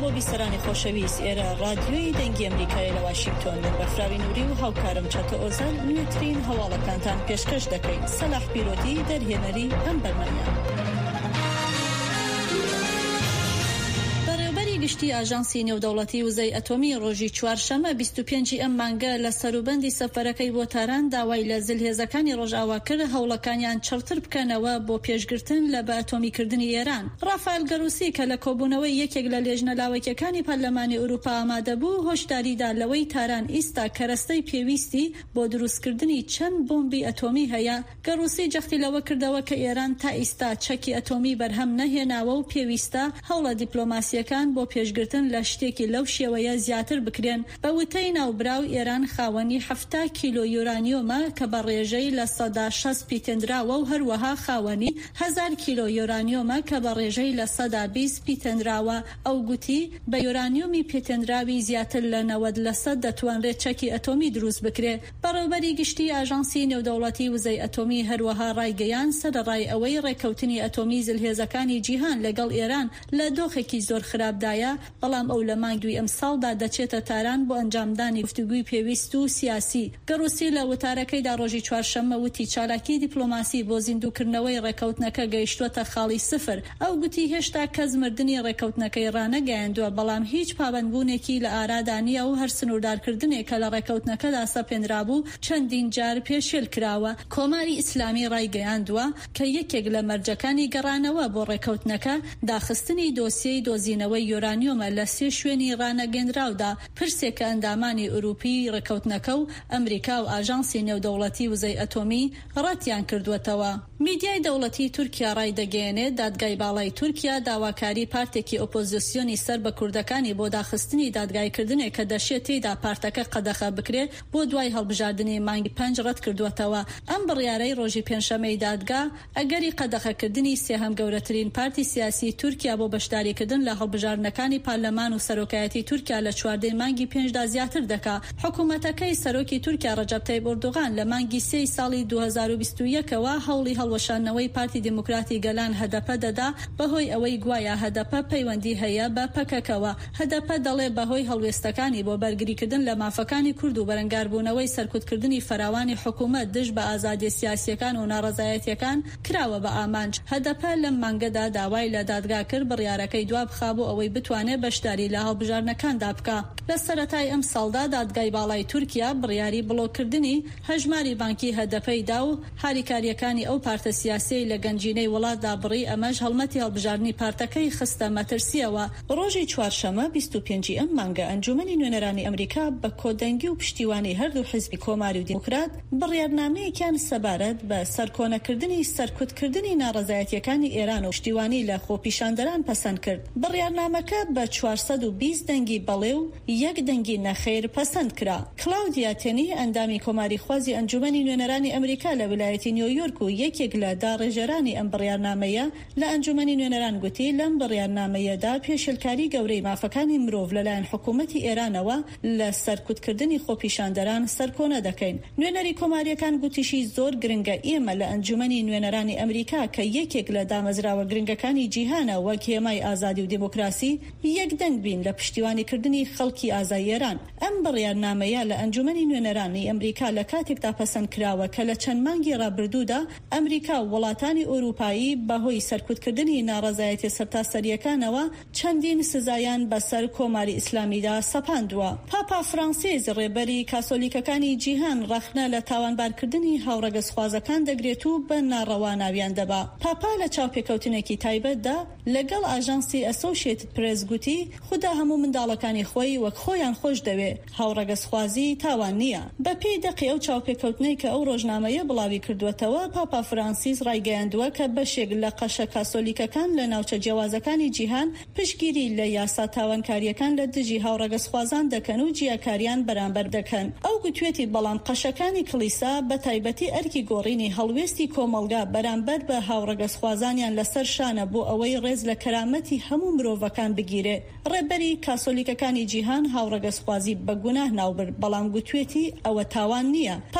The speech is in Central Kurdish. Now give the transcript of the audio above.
و بیسەرانی خۆشەویست، ئێرە رادیۆی دەنگی ئەمریکای لە واشنگتۆن لە بەفراوی نووری و هاوکارم چاتە ئۆزان نوێترین هەواڵەکانتان پێشکەش دەکەین. سەلاح پیرۆتی دەرهێنەری ئەم بەرنامەیە. گشتی ئاژانسی نێودەوڵەتی وزەی ئەتۆمی ڕۆژی چوارشەمە 25 ئەم مانگە لە سەروبەندی سەفەرەکەی بۆ تاران داوای لە زلهێزەکانی ڕۆژئاوا کرد هەوڵەکانیان چڕتر بکەنەوە بۆ پێشگرتن لە بە ئەتۆمیکردنی ئێران. ڕافائێل گەروسی کە لە کۆبوونەوەی یەکێک لە لێژنەلاوەکیەکانی پەرلەمانی ئەوروپا ئامادە بوو هۆشداریدا لەوەی تاران ئیستا کەرەستەی پێویستی بۆ دروستکردنی چەند بۆمبی ئەتۆمی هەیە. گەروسی جەختی لەوە کردەوە کە ئێران تا ئیستا چەکی ئەتۆمی بەرهەم نەهێناوە و پێویستە هەوڵە دیپلۆماسیەکان بۆ پێشگرتن لە شتێکی لەو شێوەیە زیاتر بکرێن. بە وتەی ناوبراو ئێران خاوەنی 70 کیلۆ یورانیۆمە کە بە ڕێژەی لە 160 پیتەندراوە و هەروەها خاوەنی 1000 کیلۆ یورانیۆمە کە بە ڕێژەی لە 120 پیتەندراوە. ئەو گوتی بە یورانیۆمی پیتەندراوی زیاتر لە 90% دەتوانرێت چەکی ئەتۆمی دروست بکرێت. بەڕێوەبەری گشتی ئاژانسی نێودەوڵەتی وزەی ئەتۆمی هەروەها ڕایگەیان سەرڕای ئەوەی ڕێکەوتنی ئەتۆمی زلهێزەکانی جیهان لەگەڵ ئێران لە دۆخێکی زۆر خراپدایە، بەڵام ئەو لە مانگ دوی ئەم ساڵدا دەچێتە تاران بۆ ئەنجامدانی گفتوگوی پێویست و سیاسی. گەروسی لە وتارەکەیدا ڕۆژی چوارشەممە وتی چالاکی دیپلۆماسی بۆ زیندووکردنەوەی ڕێکەوتنەکە گەیشتووەتە خاڵی سفر. ئەو گوتی هێشتا کەس مردنی ڕێکەوتنەکەی ڕانەگەیاندووە، بەڵام هیچ پابەندبوونێکی لە ئارادانیە و هەر سنووردارکردنێکە لە ڕێکەوتنەکەدا سەپێنرابوو چەندین جار پێشێل کراوە. کۆماری ئیسلامی ڕایگەیاندووە کە یەکێک لە مەرجەکانی گەڕانەوە بۆ ڕێکەوتنەکە داخستنی دۆسیەی دۆزینەوەی یورانیۆمە لە سێ شوێنی ڕانەگەندراودا. پرسێکە ئەندامانی ئوروپی ڕێکەوتنەکە و ئەمریکا و ئاژانسی نێودەوڵەتی وزەی ئەتۆمی ڕەتیان کردووەتەوە. میدیای دەوڵەتی تورکیا ڕایدەگەیەنێت دادگای باڵای تورکیا داواکاری پارتێکی ئۆپۆزیسیۆنی سەر بە کوردەکانی بۆ داخستنی دادگایکردنێک کە دەشێت تێیدا پارتەکە قەدەخە بکرێت بۆ دوای هەڵبژاردننی مانگی 5 ڕەت کردووەتەوە. ئەم بڕیارەی ڕۆژی پێنجشەمەی دادگا ئەگەری قەدەخەکردنی سێهەم گەورەترین پارتی سیاسی تورکیا بۆ بەشداریکردن لە هەڵبژاردنەکانی پارلەمان و سەرۆکایەتی تورکیا لە 14 مانگی 5دا زیاتر دەکا. حکوومەتەکەی سەرۆکی تورکیا ڕەجەب تایب ئۆردۆغان لە مانگی 3 ساڵی 2021ەوە هەوڵی هەڵوەشانەوەی پارتی دموکراتی گەلان هەدەپە دەدا بەهۆی ئەوەی گوایە هەدەپە پەیوەندی هەیە بە پەکەکەوە. هەدەپە دەڵێ بەهۆی هەڵوێستەکانی بۆ بەرگریکردن لە مافەکانی کورد و بەرەنگاربوونەوەی سەرکوتکردنی فراوانی حکوومەت دژ بە ئازادی سیاسیەکان و ناڕەزایەتیەکان کراوە بە ئامانج. هەدەپە لەم مانگەدا داوای لە دادگا کرد بڕیارەکەی دوا بخابوو ئەوەی بتوانێت بەشداری لە هەڵبژاردنەکاندا بکە. لە سەرەتای ئەم ساڵدا دادگای باڵای تورکیا بڕیاری بڵۆکردنی هەژماری بانکی هەدەپەیدا و هاریکاریەکانی ئەو پارتە سیاسی لە گەنجینەی وڵاتدا بڕی. ئەمەش هەڵمەتی هەڵبژاردننی پارتەکەی خستە مەترسیەوە. ڕۆژی چوارشەمە 25 ئەم مانگە ئەنجومەنی نوێنەرانی ئەمریکا بە کۆدەنگی و پشتیوانی هەردوو حزبی کۆماری و دیموکرات بڕیارنامەیەکیان سەبارەت بە سەرکۆنەکردنی سەرکوتکردنی ناڕەزایەتیەکانی ئێران و پشتیوانی لە خۆپیشاندەران پەسەند کرد. بڕیارنامەکە بە 420 دەنگی بەڵێ و 1 دەنگی نەخێر پەسەند کرا. کلاودیا تێنی ئەندامی کۆماری خوازی ئەنجومەنی نوێنەرانی ئەمریکا لە ویلایەتی نیویۆرک و یەکێک لە داڕێژەرانی ئەم بڕیارنامەیە لە ئەنجومەنی نوێنەران گوتی لەم بڕیارنامەیەدا پێشێلکاری گەورەی مافەکانی مرۆڤ لەلایەن حکوومەتی ئێرانەوە لە سەرکوتکردنی خۆپیشاندەران سەرکۆنە دەکەین. نوێنەری کۆماریەکان گوتیشی زۆر گرنگە ئێمە لە ئەنجومەنی نوێنەرانی ئەمریکا کە یەکێک لە دامەزراوە گرنگەکانی جیهانە وەک هێمای ئازادی و دیموکراسی یەک دەنگ بین لە پشتیوانیکردنی خەڵکی ئازای ئێران. ئەم بڕیارنامەیە لە ئەنجومەنی نوێنەرانی ئەمریکا لە کاتێکدا پەسەند کراوە کە لە چەند مانگی ڕابردوودا ئەمریکا و وڵاتانی ئۆروپایی بەهۆی سەرکوتکردنی ناڕەزایەتی سەرتاسەریەکانەوە چەندین سزایان بەسەر کۆماری ئیسلامیدا سەپاندووە. پاپا فرانسیس ڕێبەری کاسۆلیکەکانی جیهان ڕەخنە لە تاوانبارکردنی هاوڕەگەزخوازەکان دەگرێت و بە ناڕەوا ناویان دەبا. پاپا لە چاوپێکەوتنێکی تایبەتدا لەگەڵ ئاژانسی ئەسۆشیێتد پرێس گوتی خوددا هەموو منداڵەکانی خۆی وەک خۆیان خۆش دەوێ. هاوڕەگەزخوازی تاوان نییە. بە پێی دەقی ئەو چاوپێکەوتنەی کە ئەو ڕۆژنامەیە بڵاوی کردوێتەوە پاپا فرانسیس ڕایگەیاندووە کە بەشێک لە قەشە کاسۆلیکەکان لە ناوچە جیاوازەکانی جیهان پشگیری لە یاسا تاوانکاریەکان لە دژی هاوڕەگەزخوازان دەکەن و جیاکاریان بەرامبەر دەکەن. ئەو گوتوێتی بەڵام قەشەکانی کلیسا بە تایبەتی ئەرکی گۆڕینی هەڵوێستی کۆمەلگا بەرامبەر بە هاوڕەگەزخوازانیان لەسەر شانە بۆ ئەوەی ڕێز لە کەرامەتی هەموو مرۆڤەکان بگیرێ. ڕێبەری کاسۆلیکەکانی جیهان هاوڕەگەزخوازی بە گوناه ناوبرد، بەڵام گوتوێتی ئەوە تاوان نییە.